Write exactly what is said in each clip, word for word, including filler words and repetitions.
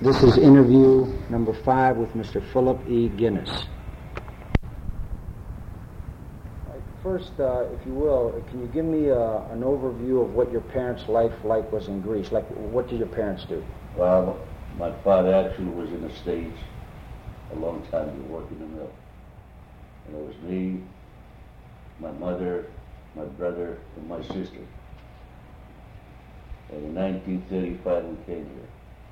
This is interview number five with Mister Philip E. Guinness. First, uh, if you will, can you give me uh, an overview of what your parents' life like was in Greece? Like, what did your parents do? Well, my father actually was in the States a long time. He worked in the mill. And it was me, my mother, my brother, and my sister. And in nineteen thirty-five, we came here.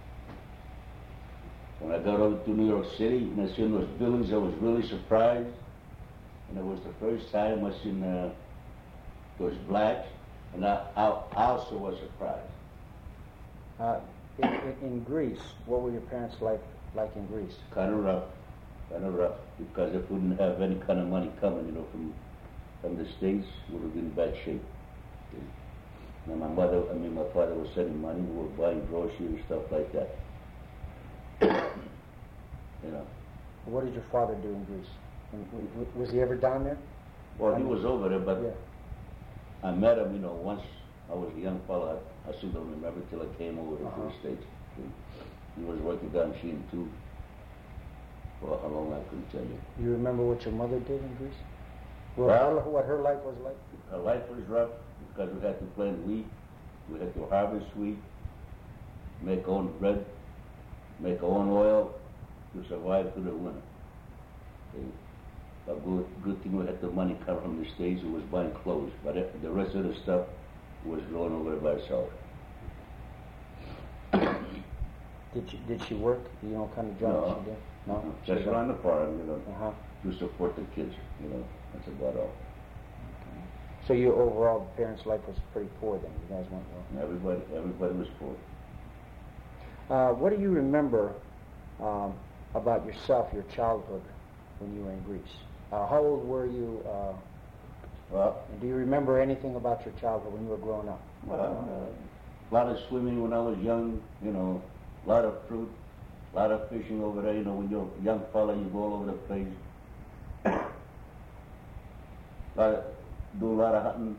When I got over to New York City and I seen those buildings, I was really surprised. And it was the first time I seen uh, those blacks, and I, I also was surprised. Uh, in, in, in Greece, what were your parents like like in Greece? Kind of rough, kind of rough, because if we didn't have any kind of money coming, you know, from from the States, we would have been in bad shape. And my mother, I mean, my father was sending money. We were buying groceries and stuff like that. You know. What did your father do in Greece? Was he ever down there? Well, he was over there, but yeah. I met him, you know, once I was a young fellow. I, I still don't remember till I came over to uh-huh. the States. He was working down Sheen too. For how long, I couldn't tell you. You remember what your mother did in Greece? Well, well her, what her life was like? Her life was rough because we had to plant wheat, we had to harvest wheat, make our own bread, make our own oil to survive through the winter. Okay. A good, good thing we had the money come from the States. We was buying clothes, but it, the rest of the stuff was going over by itself. Did she did she work? You know, what kind of job no. she did? No, no. Just around the farm, you know, uh-huh. to support the kids. You know, that's about all. Okay. So your overall parents' life was pretty poor then. You guys weren't well. Everybody, everybody was poor. Uh, what do you remember um, about yourself, your childhood, when you were in Greece? Uh, how old were you? Uh, well, do you remember anything about your childhood when you were growing up? Well, uh, a lot of swimming when I was young, you know, a lot of fruit, a lot of fishing over there. You know, when you're a young fella, you go all over the place. a lot of, do a lot of hunting.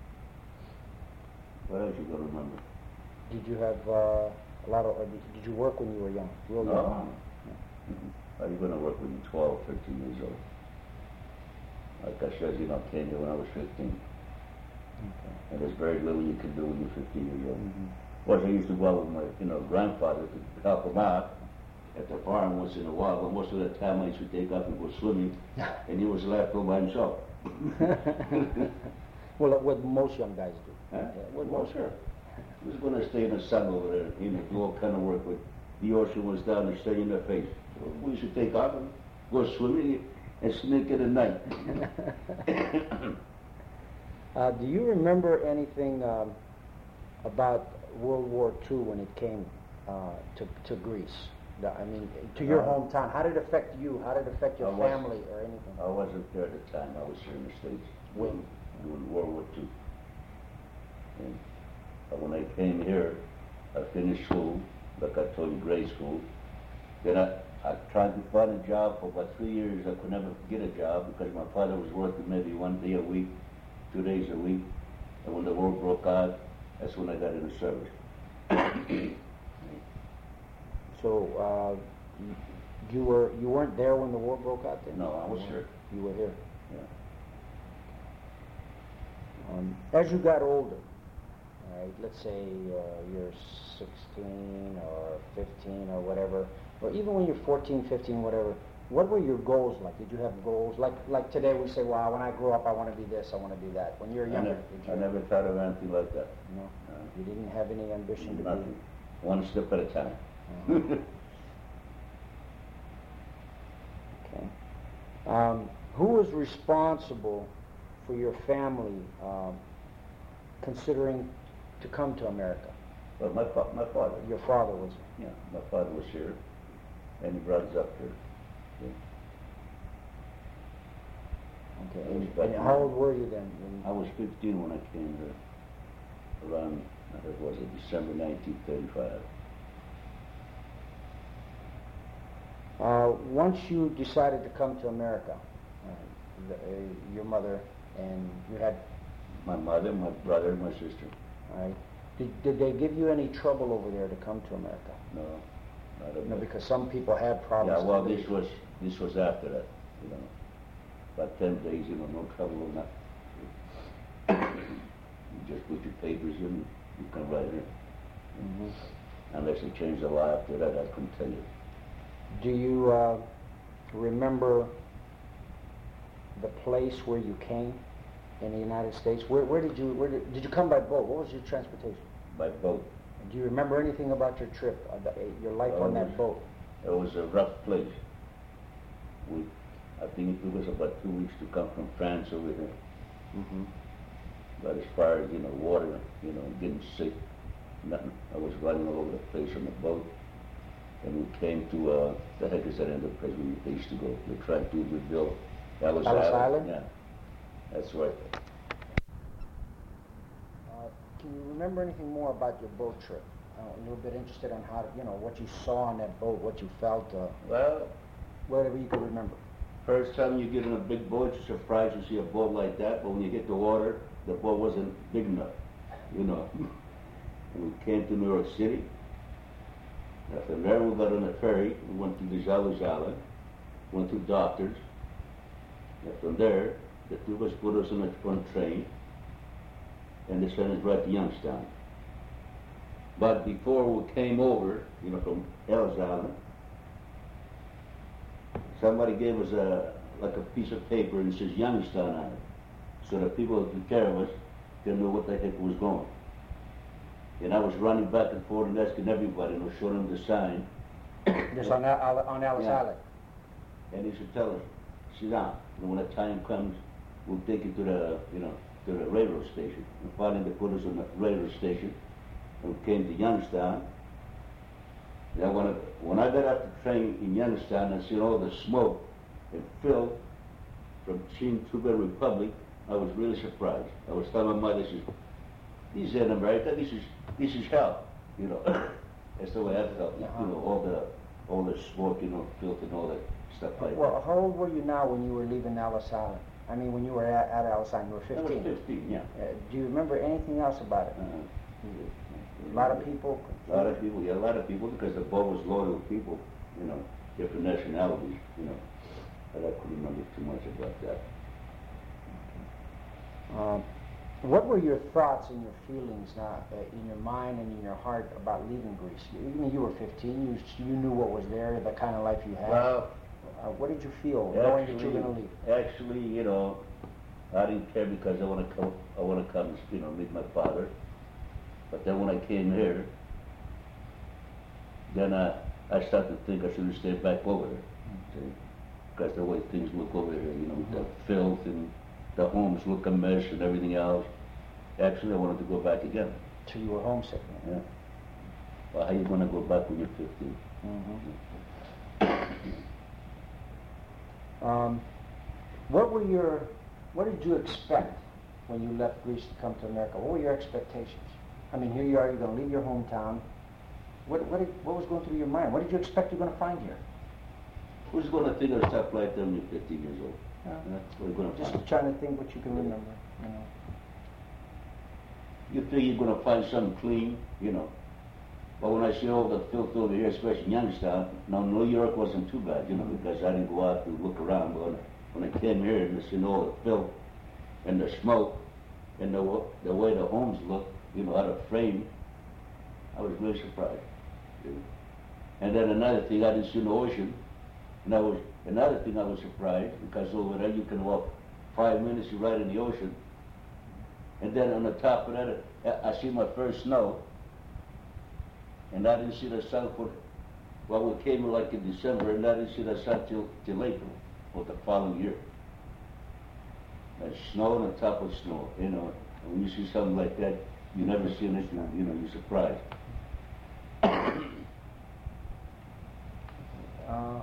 What else you gonna remember? Did you have uh, a lot of? Uh, did you work when you were young? Real no. young? No. Mm-hmm. How are you going to work when you're twelve, thirteen years old? Like I said, you know, I came here when I was fifteen. Okay. And there's very little you can do when you're fifteen years old. Mm-hmm. Well, I used to go out with my, you know, grandfather to help him out at the farm once in a while, but most of the time I used to take off and go swimming, and he was left all by himself. Well, what most young guys do. Huh? Yeah, what well, most sure. He was going to stay in the sun over there, you know, do all kind of work, but the ocean was down and stay in their face. So we should take off and go swimming and sneak in at night. uh, do you remember anything um, about World War Two when it came uh, to to Greece? The, I mean, to your uh, hometown. How did it affect you? How did it affect your I family or anything? I wasn't there at the time. I was here in the States when during World War Two. And when I came here, I finished school, like I told you, grade school. Then I, I tried to find a job for about three years. I could never get a job because my father was working maybe one day a week, two days a week. And when the war broke out, that's when I got into service. So uh, you were you weren't there when the war broke out then? No, I was here. You were here. Yeah. Um, as you got older, right, let's say uh, you're sixteen or fifteen or whatever, or even when you're fourteen, fifteen, whatever, what were your goals like? Did you have goals? Like like today we say, wow, when I grow up I want to be this, I want to be that. When you're younger, I never, did you I never thought of anything like that. No? No. You didn't have any ambition to Nothing. be? One step at a time. Uh-huh. Okay. Um, who was responsible for your family um, considering to come to America? Well, my fa- my father. Your father was. Yeah, my father was here, and he brought us up here. Okay. Okay. And, and how old were you then? When I was fifteen when I came here. Around, I think it was it December nineteen thirty-five. Uh, once you decided to come to America, uh, the, uh, your mother and you had my mother, my brother, and my sister. All right. Did, did they give you any trouble over there to come to America? No, I don't You know, know. because some people had problems. Yeah, well, to this leave. was, this was after that, you know. About ten days, you know, no trouble or nothing. You just put your papers in, you come right in. Mhm. Unless they change the law after that, I couldn't tell you. Do you uh, remember the place where you came in the United States? Where, where did you, where did, did you come by boat? What was your transportation? By boat. Do you remember anything about your trip, uh, the, uh, your life Oh, on it that was- boat? It was a rough place. We, I think it took us about two weeks to come from France over here. Mm-hmm. But as far as, you know, water, you know, getting sick, nothing. I was running all over the place on the boat. And we came to, uh, the heck is that other place we used to go? They tried to rebuild Ellis Ellis Island. Island? Yeah, that's right. Uh, can you remember anything more about your boat trip? Uh, a little bit interested on how, you know, what you saw on that boat, what you felt, uh, Well, whatever you could remember. first time you get in a big boat, you're surprised to see a boat like that, but when you hit the water, the boat wasn't big enough, you know. And we came to New York City. And from there we got on a ferry, we went to the Ellis Island, went to Doctors. And from there, the two of us put us on a, on a train, and they sent us right to Youngstown. But before we came over, you know, from Ellis Island, somebody gave us a, like a piece of paper and it says Youngstown on it. So the people who took care of us didn't know what the heck was going. And I was running back and forth and asking everybody, and I showed them the sign. Just on, Al- on Ellis Yeah. Island? And he should tell us, sit down. And when the time comes, we'll take you to the, you know, to the railroad station. And finally they put us on the railroad station, and we came to Youngstown. Then when I, when I got off the train in Youngstown and seen all the smoke and filth from seeing Two-Bed Republic, I was really surprised. I was telling my mother, she says, this is in America, this is, this is hell, you know. That's the way I felt, you know, all the, all the smoke, you know, filth and all that stuff like Well, that. how old were you now when you were leaving Ellis Island? I mean, when you were at, at Ellis Island, you were I was fifteen. fifteen, yeah. Uh, do you remember anything else about it? Uh-huh. A lot of people? A lot of people, yeah, a lot of people, because the boat was loaded with people, you know, different nationalities, you know. But I couldn't remember too much about that. Um, what were your thoughts and your feelings now, uh, in your mind and in your heart about leaving Greece? You, I mean, you were fifteen, you, you knew what was there, the kind of life you had. Well, uh, what did you feel knowing that you were going to leave? Actually, you know, I didn't care because I want to come, I want to come, you know, meet my father. But then when I came here, then I, I started to think I should have stayed back over there. See? Because the way things look over here, you know, the filth and the homes look a mess and everything else. Actually, I wanted to go back again. So you were homesick? Yeah. Well, how you going to go back when you're fifteen? Mm-hmm. Um, what were your, what did you expect when you left Greece to come to America? What were your expectations? I mean, here you are, you're going to leave your hometown. What, what, did, what was going through your mind? What did you expect you're going to find here? Who's going to think of stuff like that when you're fifteen years old? Yeah. Yeah, what are you going to Just find? trying to think what you can remember, you know. You think you're going to find something clean, you know. But when I see all the filth over here, especially in Youngstown, now New York wasn't too bad, you know, because I didn't go out to look around. But when, when I came here and I seen all the filth and the smoke and the, wa- the way the homes look, you know, out of frame, I was really surprised. You know. And then another thing, I didn't see the ocean. And I was, another thing I was surprised, because over there you can walk five minutes, you're right in the ocean. And then on the top of that, I, I see my first snow. And I didn't see the sun for, well, we came like in December, and I didn't see the sun till, till April, or the following year. And snow on the top of snow, you know. And when you see something like that, you never seen it, you, you know, you're surprised. Uh,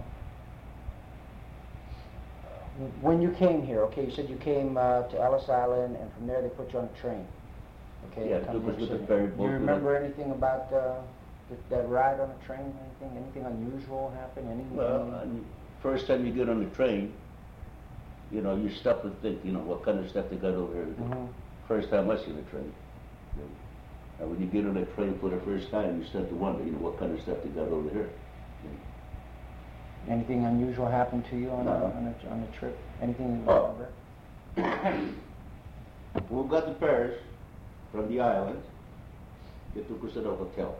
when you came here, okay, you said you came uh, to Ellis Island, and from there they put you on a train. Okay, Yeah, to come took to us the with the city. ferry Do boat you to remember anything about uh, th- that ride on a train? Anything, anything unusual happen? Any, Well, any- and first time you get on the train, you know, you stop and think, you know, what kind of stuff they got over here. Mhm. First time I see the train. And when you get on the train for the first time, you start to wonder, you know, what kind of stuff they got over here. Anything unusual happened to you on, No. a, on, a, on a trip? Anything you Oh. remember? We got to Paris from the island. They took us to the hotel.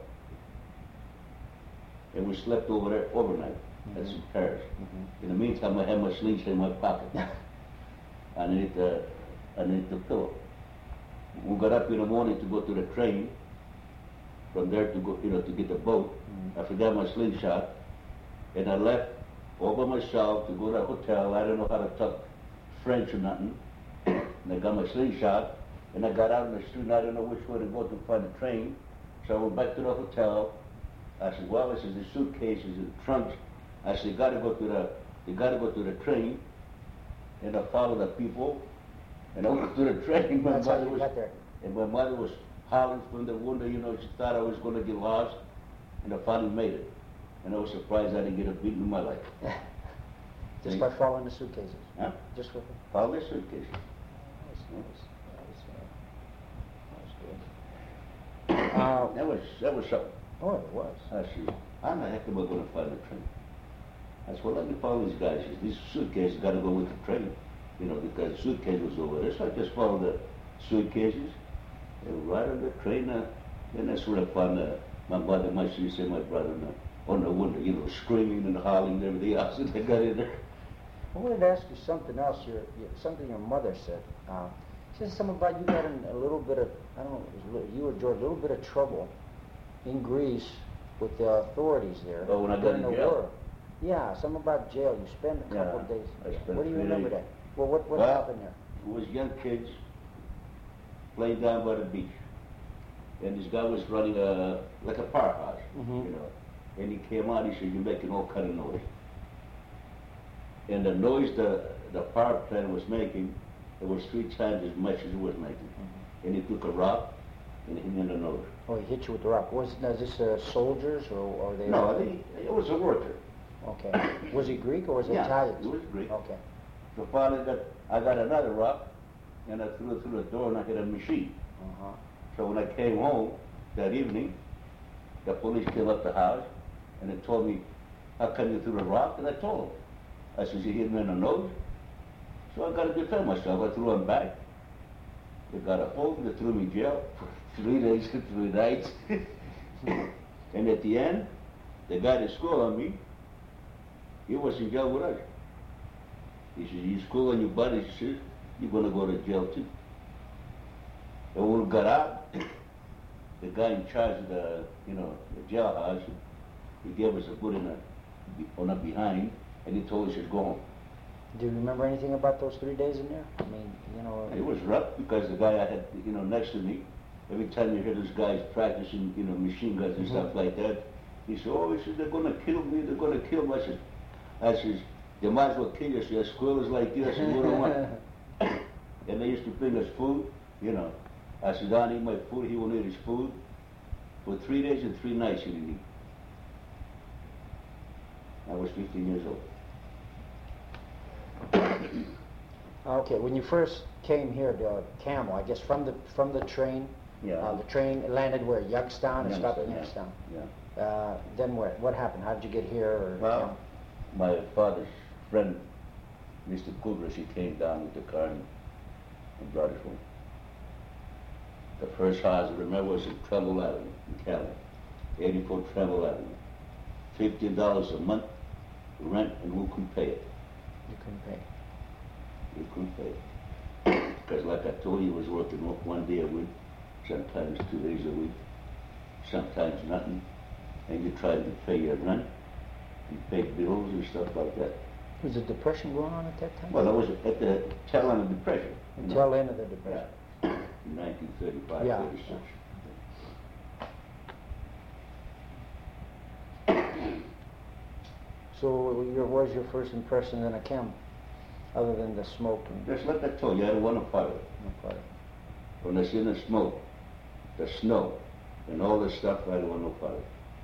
And we slept over there overnight. That's in Paris. Mhm. In the meantime, I had my slingshot in my pocket. underneath the, underneath the pillow. We got up in the morning to go to the train. From there to go, you know, to get the boat. Mhm. I forgot my slingshot. And I left all by myself to go to the hotel. I didn't know how to talk French or nothing. And I got my slingshot. And I got out on the street and I didn't know which way to go to find the train. So I went back to the hotel. I said, well, this is the suitcases and the trunks. I said, you gotta go to the, you gotta go to the train. And I followed the people. And I went to the train. My That's how mother you was, got there. and my mother was howling from the window, you know, she thought I was gonna get lost. And I finally made it. And I was surprised I didn't get a beat in my life. Just by following the suitcases? Huh? Just with Follow the suitcases. Nice, nice. That was, uh, that was good. Uh, That was, that was something. oh, it was. I said, how the heck am I gonna find the train? I said, well, let me follow these guys. These suitcases gotta go with the train, you know, because the suitcase was over there. So I just followed the suitcases and right on the train. Uh, and that's where I found uh, my mother, my sister, and my brother on the, on the window, you know, screaming and howling and everything else. And they got in there. I wanted to ask you something else. Your, your something your mother said. Uh, she said something about you got in a little bit of, I don't know, it was, you or George, a little bit of trouble in Greece with the authorities there. Oh, when I got during in the jail? war. Yeah, something about jail. You spent a couple Yeah, of days. I spent What do you three remember days. that? Well, what, what Well, happened there? It was young kids playing down by the beach. And this guy was running a, like a park house, Mhm. you know. And he came out, he said, you're making all kind of noise. And the noise the, the power plant was making, it was three times as much as it was making. Mhm. And he took a rock and hit me in the nose. Oh, he hit you with the rock. Was now, is this uh, soldiers or, or they? No, he, it was a worker. Okay. Was he Greek or was he Yeah, Italian? he was Greek. Okay. So finally got, I got another rock and I threw it through the door and I hit a machine. Uh-huh. So when I came home that evening, the police came up the house and they told me, how come you threw the rock? And I told them. I said, you hit me in the nose? So I got to defend myself. I threw him back. They got a hold, they threw me in jail for three days and three nights. And at the end, the guy that scored on me, he was in jail with us. He said, you score on your buddies, he said, you're going to go to jail too. And when we got out, the guy in charge of the, you know, the jailhouse, he gave us a boot in the, on the behind, and he told us to go home. Do you remember anything about those three days in there? I mean, you know. It was rough because the guy I had, you know, next to me, every time you hear those guys practicing, you know, machine guns and Mhm. stuff like that, he said, oh, he said, they're going to kill me, they're going to kill me. I said, I said, they might as well kill you. I said, squirrels like you. I said, what do I want? And they used to bring us food, you know. I said, I'll eat my food, he won't eat his food. For three days and three nights he didn't eat. I was fifteen years old. Okay, when you first came here to uh, Camel, I guess from the from the train, Yeah. uh, the train landed where? Youngstown and stopped at Youngstown, Youngstown. Yeah. Uh, then where? What happened? How did you get here? Or Well, Camel? my father's friend, Mister Kugras, he came down with the car and, and brought us home. The first house I remember was in Trumbull Avenue in Cali, eighty-four Trumbull Avenue. Fifteen dollars a month rent, and we couldn't pay it. You couldn't pay. We couldn't pay it because, like I told you, I was working one day a week, sometimes two days a week, sometimes nothing, and you tried to pay your rent, you pay bills and stuff like that. Was the depression going on at that time? Well, that was at the tail end of the Depression. you The know. tail end of the depression. Yeah, in nineteen thirty-five, Yeah. thirty-six. So, your, what was your first impression in a Camel, other than the smoke and Just like I told you, I didn't want to fire it. no part? When I seen the smoke, the snow, and all this stuff, I didn't want no part of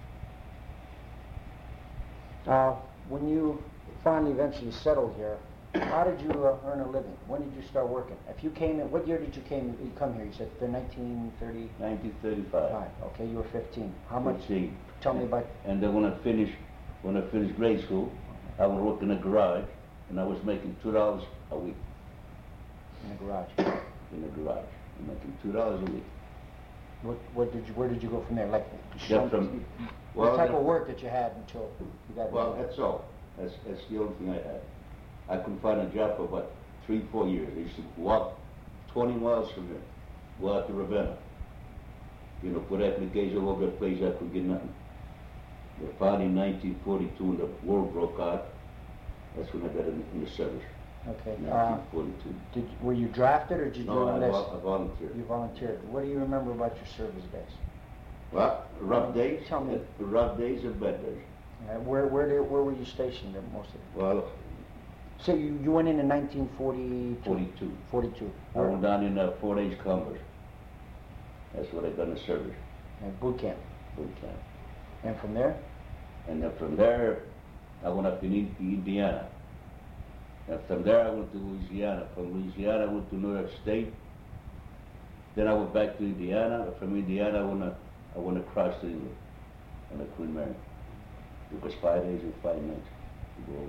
it. Uh, when you finally eventually settled here, how did you uh, earn a living? When did you start working? If you came in, what year did you came? You come here? You said the nineteen thirty-five. nineteen thirty-five. Okay, you were fifteen. How much? fifteen. Tell me about. And then when I finished, when I finished grade school, I would work in a garage, and I was making two dollars a week. In the garage. In the garage, I'm making two dollars a week. What, what did you, where did you go from there? Like, Yeah, some- from, what well, type the- of work that you had until you got? well, that's all. That's, that's the only thing I had. I couldn't find a job for about three, four years. I used to walk twenty miles from here, go out to Ravenna. You know, put applications all over the place, I could get nothing. But finally, in nineteen forty-two, when the war broke out, that's when I got in, in the service. Okay. Uh, nineteen forty-two. did, were you drafted or did you No, I, enlist? vol- I volunteered. You volunteered. What do you remember about your service days? Well, rough days, Tell me. uh, rough days and bad days. Uh, where, where, did, where were you stationed at most of it? Well, So you, you went in in nineteen forty-two? forty-two. forty-two. I went down in uh, Fort Hays, Commerce. That's what I got in the service, And boot camp. boot camp. And from there? And then from there, I went up to Ind- Indiana. And from there, I went to Louisiana. From Louisiana, I went to New York State. Then I went back to Indiana. From Indiana, I went, uh, I went across to England on the Queen Mary. It was five days and five nights to go over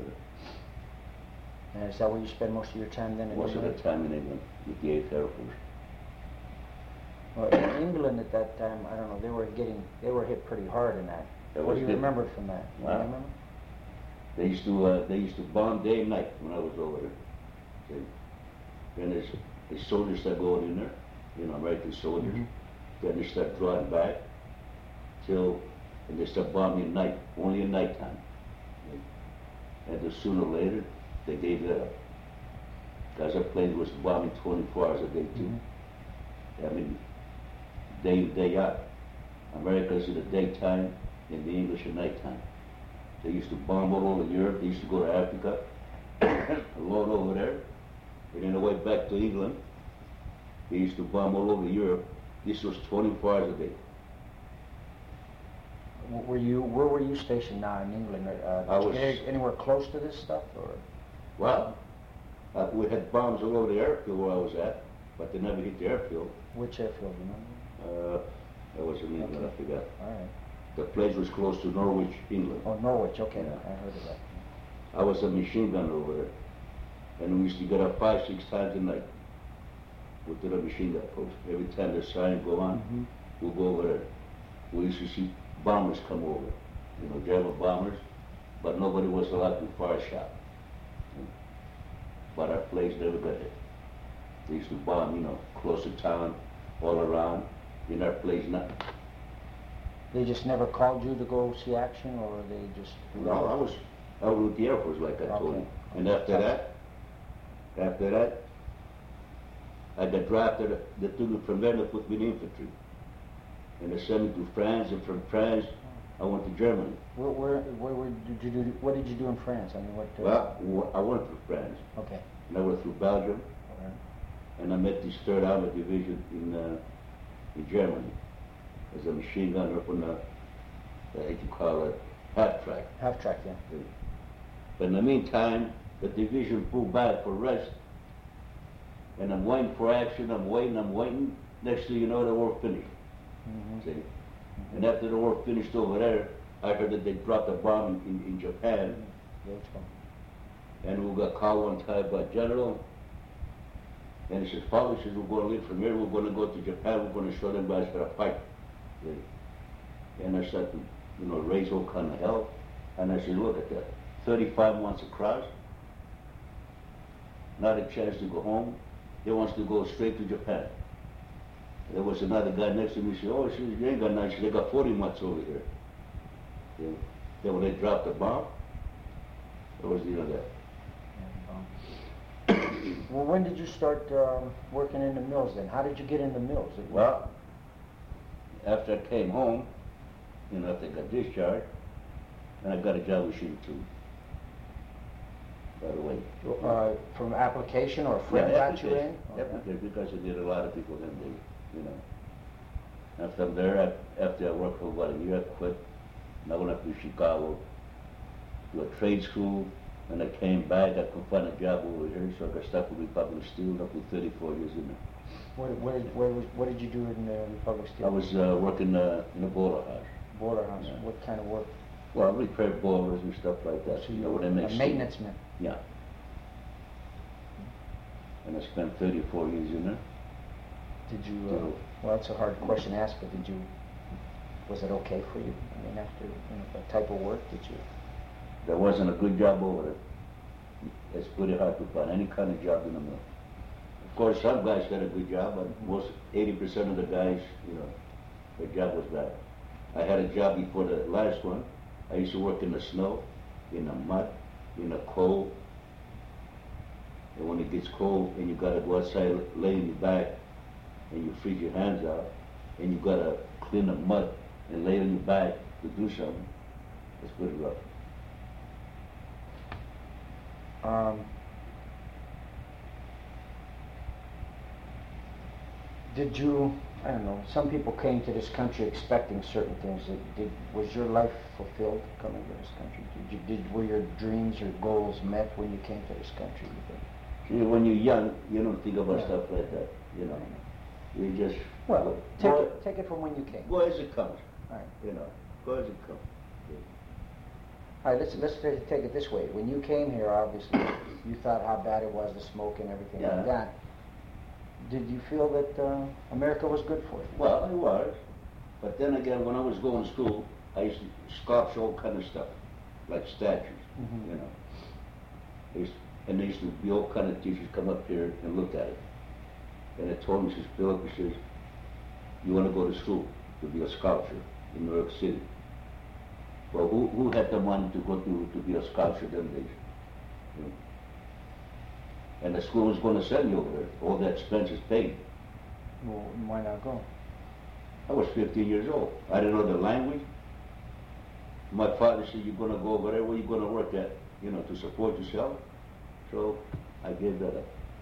there. And is that where you spend most of your time then? In Most of the England? time in England with the eighth Air Force. Well, in England at that time, I don't know, they were getting, they were hit pretty hard in that. That What was do you hit. remember from that? Do you Wow. remember? They used to, uh, they used to bomb day and night when I was over there. See? Then there's, the soldiers start going in there, you know, American soldiers. Mhm. Then they start drawing back till, and they start bombing at night, only at nighttime. And then sooner or later, they gave it up. Because our plane was bombing twenty-four hours a day too. Mhm. I mean, day in, day out. America's in the daytime and the English at nighttime. They used to bomb all over Europe. They used to go to Africa, load over there, and on the way back to England, they used to bomb all over Europe. This was twenty-four hours a day. W- Were you, where were you stationed now in England? Uh, I did you was- get anywhere close to this stuff, or? Well, uh, we had bombs all over the airfield where I was at, but they never hit the airfield. Which airfield, you remember? Uh, that was in England, I forgot. All right. The place was close to Norwich, England. Oh, Norwich, okay, Yeah. I heard of that. I was a machine gunner over there. And we used to get up five, six times a night with the machine gun post. Every time the siren go on, Mhm. we'll go over there. We used to see bombers come over, you know, German bombers, but nobody was allowed to fire a shot. But our place never got hit. They used to bomb, you know, close to town, all around. In our place, nothing. They just never called you to go see action, or they just? No, I was, I was with the Air Force, like I told Okay. you. And after that, after that, I got drafted, they took me from there, they put me in infantry. And they sent me to France, and from France, I went to Germany. Where, where, where, where did you do, what did you do in France? I mean, what? uh, Well, w- I went through France, Okay. and I went through Belgium, All right. and I met this third Armored Division in, uh, in Germany. As a machine gunner up on the, uh, what you call it, half track. Half track, yeah. But in the meantime, the division pulled back for rest. And I'm waiting for action, I'm waiting, I'm waiting. Next thing you know, the war finished. Mhm. See? And after the war finished over there, I heard that they dropped a bomb in, in Japan. Yeah, which one? And we got called one time by General. And he says, Father, he says, we're going to leave from here, we're going to go to Japan, we're going to show them guys how to fight. See? And I started to, you know, raise all kind of hell. And I said, look at that, thirty-five months across, not a chance to go home. He wants to go straight to Japan. There was another guy next to me, he said, oh, she you ain't got none, they got forty months over here. Yeah. Then when they dropped the bomb, that was the end of that. Yeah, um, Well, when did you start um, working in the mills then? How did you get in the mills? It- Well, after I came home, you know, after I got discharged, and I got a job with Shooting Tube. By the way. Uh, from application, or a friend Yeah, got you in? application. Okay. Application, because I did a lot of people then, they, you know. And from there, I- after I worked for about a year, I quit. And I went up to Chicago, to a trade school, and I came back, I couldn't find a job over here, so I got stuck with Republic Steel, and I put thirty-four years in there. What, what, did, where was, what did you do in the Republic Steel? I was uh, working uh, in a boiler house. Border house. Yeah. What kind of work? Well, repair boilers and stuff like that. So you you know, were when they a make steam. maintenance man. Yeah. And I spent thirty-four years in there. Did you, uh, So- well, it's a hard question to ask, but did you, was it okay for you? I mean, after, you know, that type of work, did you? There wasn't a good job over there. It's pretty hard to find any kind of job in the mill. Of course, some guys got a good job, but most, eighty percent of the guys, you know, their job was bad. I had a job before the last one. I used to work in the snow, in the mud, in the cold. And when it gets cold and you gotta go outside, lay in your back, and you freeze your hands out, and you gotta clean the mud and lay on your back to do something, it's pretty rough. Um, did you, I don't know, some people came to this country expecting certain things. Did, did, was your life fulfilled coming to this country? Did you, did, were your dreams or goals met when you came to this country, you think? See, when you're young, you don't think about Yeah. stuff like that, you know. You just, Well, go, take go, it, take it from when you came. go as it comes, All right. you know, go as it comes. All right, let's, let's ta- take it this way. When you came here, obviously, you thought how bad it was, the smoke and everything Yeah. like that. Did you feel that uh, America was good for you? Well, it was, but then again, when I was going to school, I used to sculpture all kind of stuff, like statues, Mhm. you know. They used, and there used to be all kind of teachers come up here and look at it. And they told me, she says, Philip, he says, you want to go to school to be a sculptor in New York City. Well, who, who had the money to go to, to be a sculptor them days? You know? And the school was going to send me over there, all the expenses paid. Well, why not go? I was fifteen years old. I didn't know the language. My father said, you're going to go over there, where you going to work at, you know, to support yourself? So I gave that up.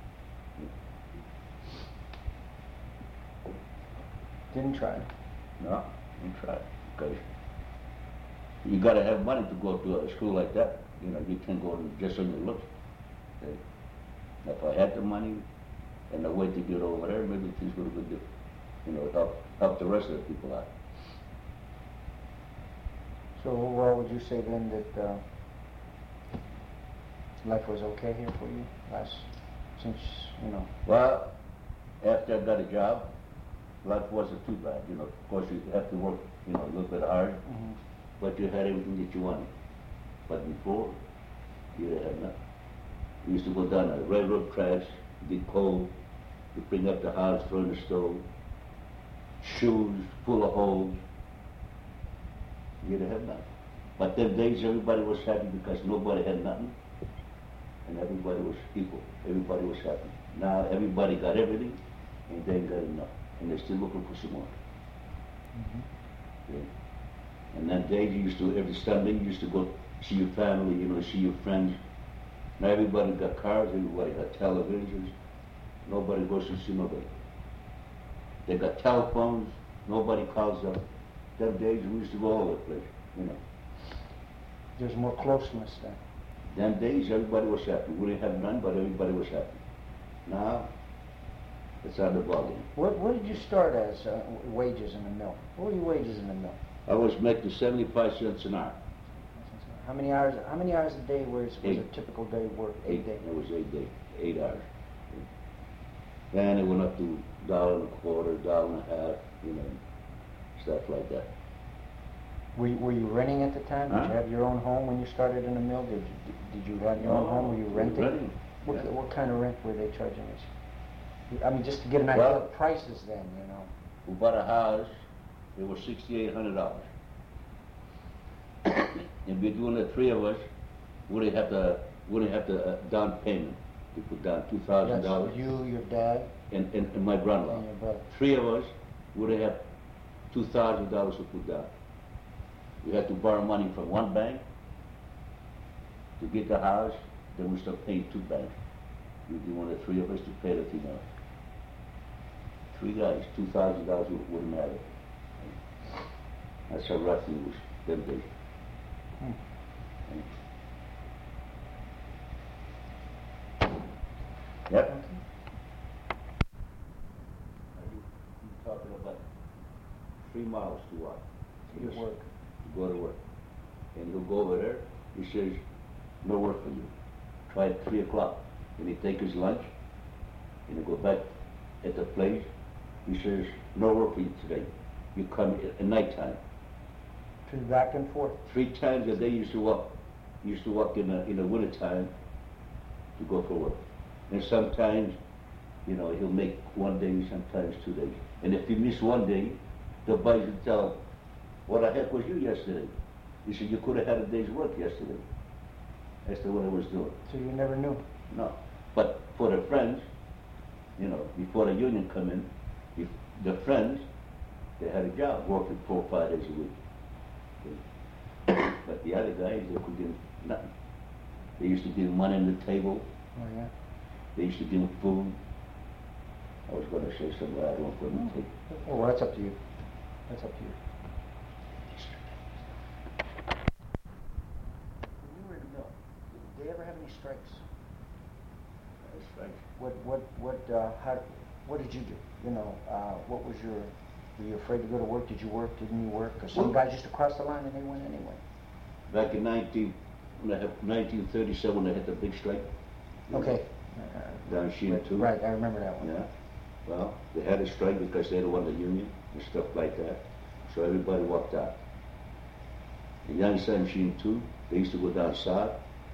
Didn't try. No, you try, because you got to have money to go to a school like that. You know, you can't go just on your looks. Okay? If I had the money and the way to get over there, maybe things would have been different. You know, help help the rest of the people out. So overall, would you say then that uh, life was okay here for you last, since, you know? Well, after I got a job, life wasn't too bad. You know, of course you have to work, you know, a little bit hard, Mm-hmm. but you had everything that you wanted. But before, you didn't have nothing. We used to go down the railroad tracks, get cold, you bring up the house, throw in the stove, shoes full of holes. You didn't have nothing. But them days everybody was happy because nobody had nothing, and everybody was equal. Everybody was happy. Now everybody got everything, and they ain't got enough, and they're still looking for some more. Mm-hmm. Okay? And that day you used to, every Sunday you used to go see your family, you know, see your friends. Now everybody got cars, everybody got televisions. Nobody goes to see nobody. They got telephones, nobody calls them. Them days we used to go all over the place, you know. There's more closeness then. Them days everybody was happy. We didn't have none, but everybody was happy. Now, it's on the ballgame. What, what did you start as uh, wages in the mill? What were your wages in the mill? I was making seventy-five cents an hour. How many hours? How many hours a day was, was a Eight. typical day work? Eight days. It was eight days, eight hours. Then it went up to dollar and a quarter, dollar and a half, you know, stuff like that. Were you, were you renting at the time? Did Huh? you have your own home when you started in the mill? Did you, did you have your own No, home? Were you we were renting? renting, What, yeah. what kind of rent were they charging us? I mean, just to get an idea Well- of prices then, you know. We bought a house, it was sixty-eight hundred dollars. And between the three of us, we didn't have to, we didn't have to uh, down payment. We put down two thousand That's dollars. you, your dad, And, and, and my brother-in-law. and your brother. Three of us would have had two thousand dollars to put down. We had to borrow money from one bank to get the house, then we started paying two banks. We didn't want the three of us to pay the thing out. Three guys, two thousand dollars wouldn't matter. That's how rough it was, them days. Hmm. Yep. Okay. You're talking about three miles to what? To get work. To go to work. And and he'll go over there. He says, no work for you. Try at three o'clock. And he take his lunch, and he go back at the place. He says, no work for you today. You come at, at nighttime. To back and forth. Three times a day he used to walk. He used to walk in the, in the winter time to go for work. And sometimes, you know, he'll make one day, sometimes two days. And if he miss one day, the boys will tell him, what the heck was you yesterday? He said, you could have had a day's work yesterday. That's the what I was doing. So you never knew? No. But for the friends, you know, before the union come in, if the friends, they had a job working four or five days a week. Okay. But the other guys, they could give nothing. They used to give money on the table. Oh, yeah? They used to give them food. I was going to say something, but I don't want to take. Oh, well, that's up to you. That's up to you. When you were in the mill, did they ever have any strikes? That's right. What, what, what, uh, how, what did you do? You know, uh, what was your, were you afraid to go to work? Did you work? Didn't you work? Because some Well, guys used to cross the line and they went anyway. Back in nineteen, when I had, nineteen thirty-seven, when they had the big strike. Okay. Down Sheen too. Right, I remember that one. Yeah. Well, they had a strike because they didn't want the union and stuff like that. So everybody walked out. In Youngstown Sheen too, they used to go down south,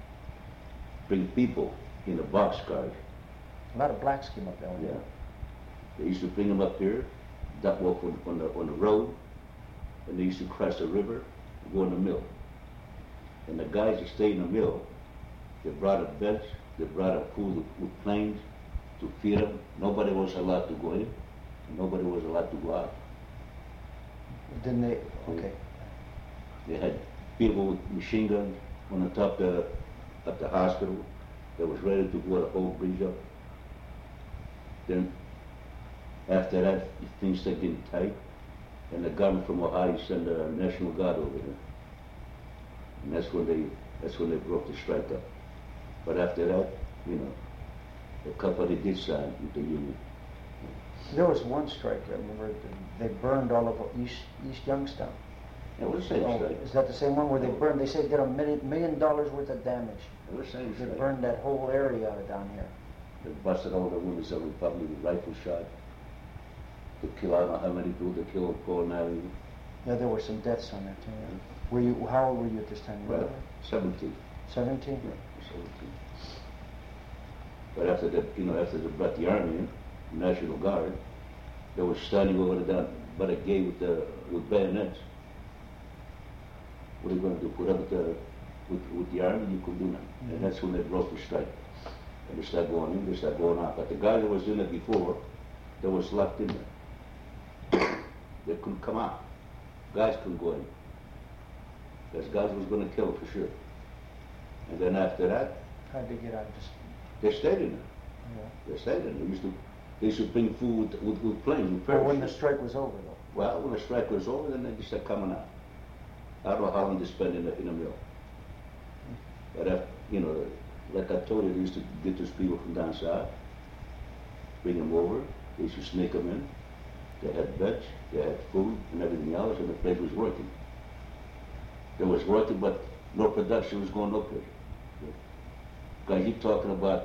bring people in the boxcars. A lot of blacks came up there. Yeah. They used to bring them up here, duck walk on, on the on the road, and they used to cross the river and go in the mill. And the guys that stayed in the mill, they brought up beds, they brought up food with, with planes to feed them. Nobody was allowed to go in, and nobody was allowed to go out. Didn't they? Okay. They had people with machine guns on the top of the, of the hospital that was ready to blow the whole bridge up. Then, after that, things started getting tight, and the government from Ohio sent the National Guard over there. And that's when they, that's when they broke the strike up. But after that, you know, the company did sign with the union. There was one strike, I remember, they burned all of East, East Youngstown. It was the same Oh, strike. is that the same one where they burned, they said did a million, million dollars worth of damage? It was the same They strike. burned that whole area down here. They busted all the windows of the Republic with rifle shot. To kill, I don't know how many people they killed in Coral Avenue. Yeah, there were some deaths on that too. Yeah. Were you, how old were you at this time? Well, seventeen. seventeen? Yeah, seventeen. But after the, you know, after they brought the army in, the National Guard, they were standing over the down by the gate with the with bayonets. What are you going to do? Put up with the with, with the army? You could do nothing. Mm-hmm. And that's when they broke the strike. And they started going in, they started going out. But the guy that was in there before, they was locked in there. They couldn't come out. Guys couldn't go in. Because guys was going to kill them for sure. And then after that, How'd they get out? Just, they stayed in there. yeah. They stayed in there. They used to, they used to bring food with, with, with planes, with But when the parachutes. strike was over though? Well, when the strike was over, then they just started coming out. I don't know how long they spent in the, in the mill. But, uh, you know, like I told you, they used to get those people from down south, bring them over, they used to sneak them in. They had beds, they had food and everything else, and the place was working. It was working, but no production was going up here. Because you're talking about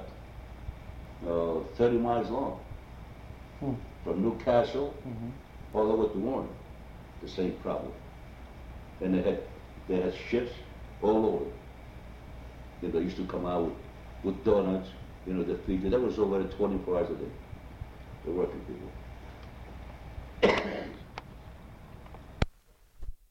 uh, thirty miles long, Hmm. from Newcastle Mm-hmm. all the way to Warren, the same problem. And they had, they had ships all over. You know, they used to come out with, with donuts, you know, the feed. That was over twenty-four hours a day, the working people.